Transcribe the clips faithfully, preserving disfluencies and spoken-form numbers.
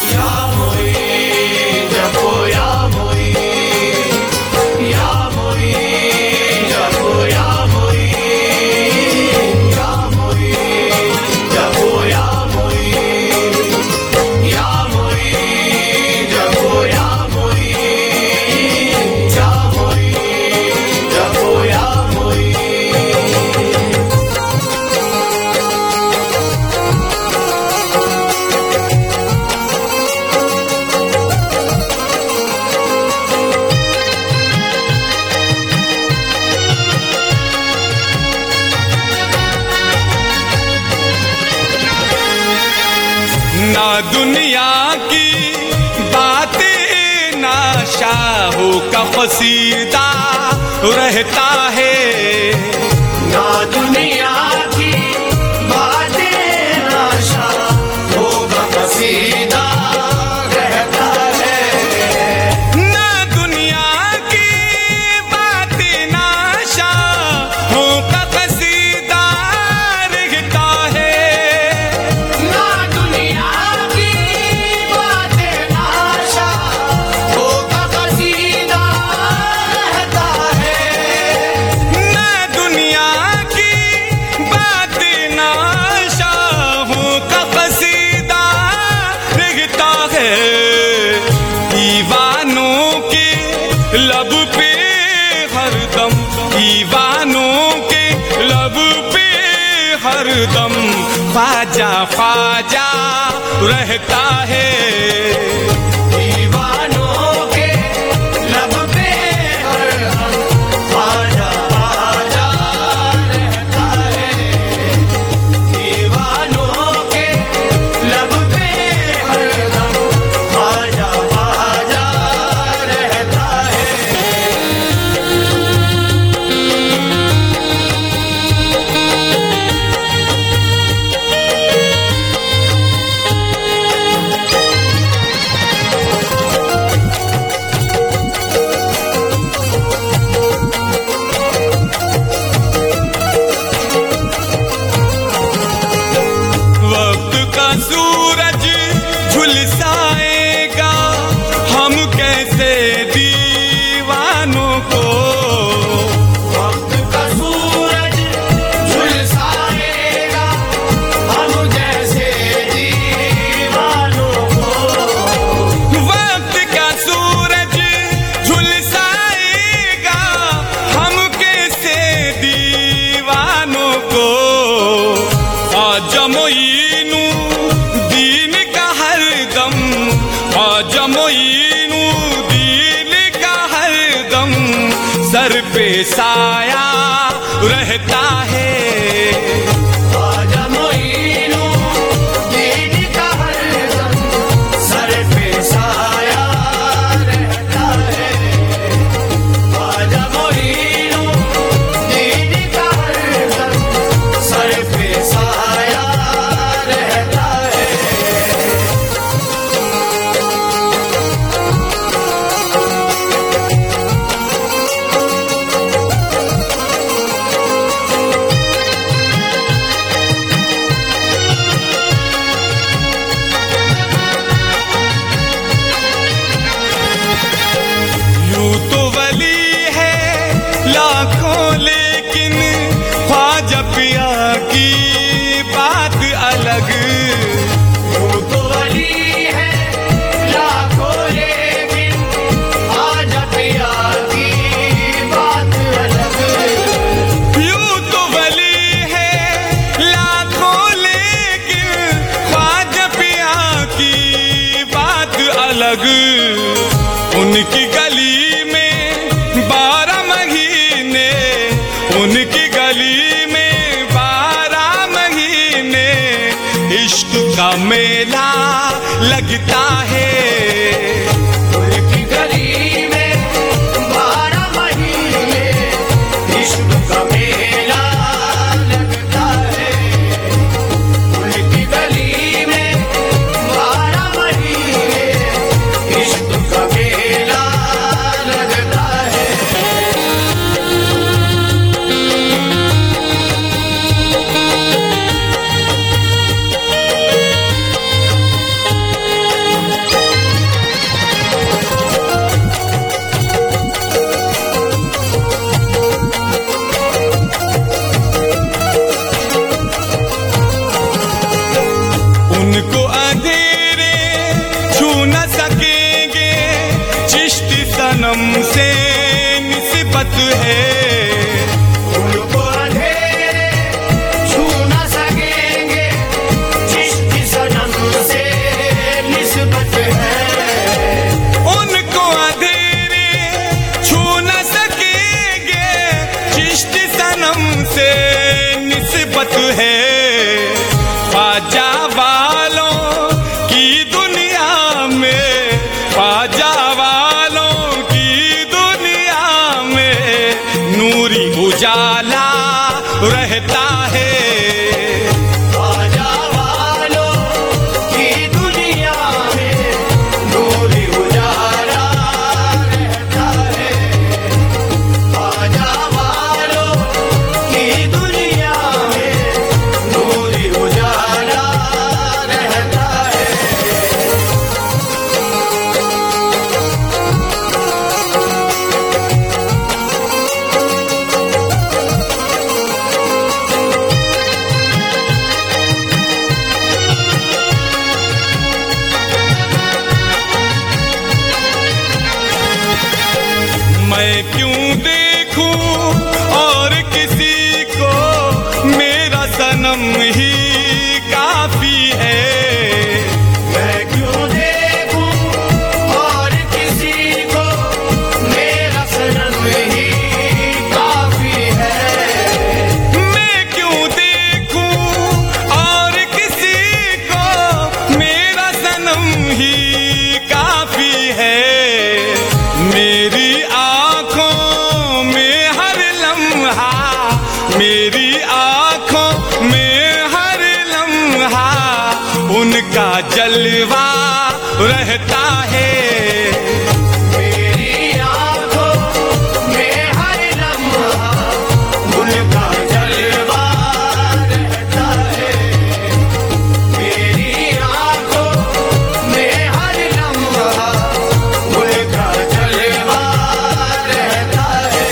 ना दुनिया की बातें ना शाहो का कसीदा रहता है, ना दुनिया की बातें ना शाहो का कसीदा रहता है, ना दुनिया की बातें ना शाहो का कसीदा रहता है, ना दुनिया की बातें ना शाहो का कसीदा रहता है, ना दुनिया की बातें ना शाहो का कसीदा रहता है। दीवानों के लब पे हरदम, दीवानों के लब पे हरदम ख्वाजा ख्वाजा रहता है, दीवानों के लब पे हरदम ख्वाजा ख्वाजा रहता है, दीवानों के लब पे हरदम ख्वाजा ख्वाजा रहता है। वक्त का सूरज झुलसाएगा हम कैसे दीवानों को, वक्त का सूरज झुलसाएगा हम जैसे दीवानों को, वक्त का सूरज झुलसाएगा हम कैसे दीवानों को। आजमोइनु दीन का हरदम, आजमोइनु दीन का हरदम सर पे साया रहता है, ख्वाजा मोइनु दीन का हरदम सर पे साया रहता है, ख्वाजा मोइनु दीन का हरदम सर पे साया रहता है। यूं तो वली है लाखों लेकिन ख्वाजा पिया की बात अलग, यूं तो वली है लाखों लेकिन ख्वाजा पिया की बात अलग, यूं तो वली है लाखों लेकिन ख्वाजा पिया की बात अलग। उनकी गली में बारह महीने, उनकी गली में बारह महीने इश्क का मेला लगता है, उनकी गली में बारह महीने इश्क का मेला लगता है, उनकी गली में बारह महीने इश्क का मेला लगता है। सनम से निस्बत है। उनको अंधेरे छू न सकेंगे, चिश्ती सनम से निस्बत है। उनको अंधेरे छू न सकेंगे, चिश्ती सनम से निस्बत है। ख्वाजा वालों की दुनिया में, ख्वाजा वालों की दुनिया में नूरी उजाला रहता है। ख्वाजा वालों की दुनिया में नूरी उजाला रहता है। ख्वाजा वालों की दुनिया में नूरी उजाला रहता है। मैं क्यों देखूं और किसी को, मेरा सनम ही काफी है। मैं क्यों देखूं और किसी को, मेरा सनम ही काफी है। मैं क्यों देखूं और किसी को, मेरा सनम ही काफी है। मेरी आंखों में हर लम्हा, मेरी आंखों में हर लम्हा उनका जलवा रहता है। मेरी आंखों में हर लम्हा उनका जलवा रहता है। मेरी आंखों में हर लम्हा उनका जलवा रहता है।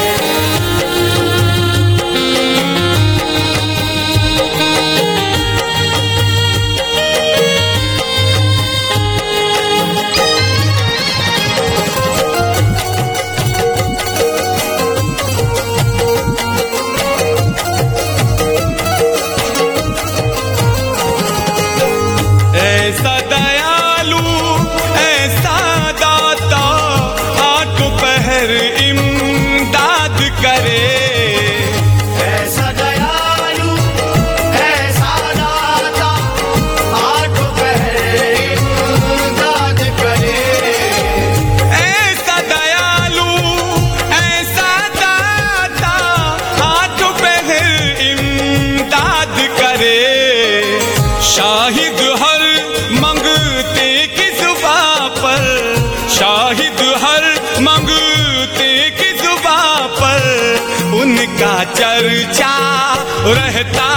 ऐसा दयालु, ऐसा दाता, आठ पहर इमदाद करे। ऐसा दयालु, ऐसा दाता, आठ पहर इमदाद करे। ऐसा दयालु, ऐसा दाता, आठ पहर इमदाद करे। शाहिद हर मंगते की जुबां पर, शाहिद हर मंगते की जुबां पर उनका चर्चा रहता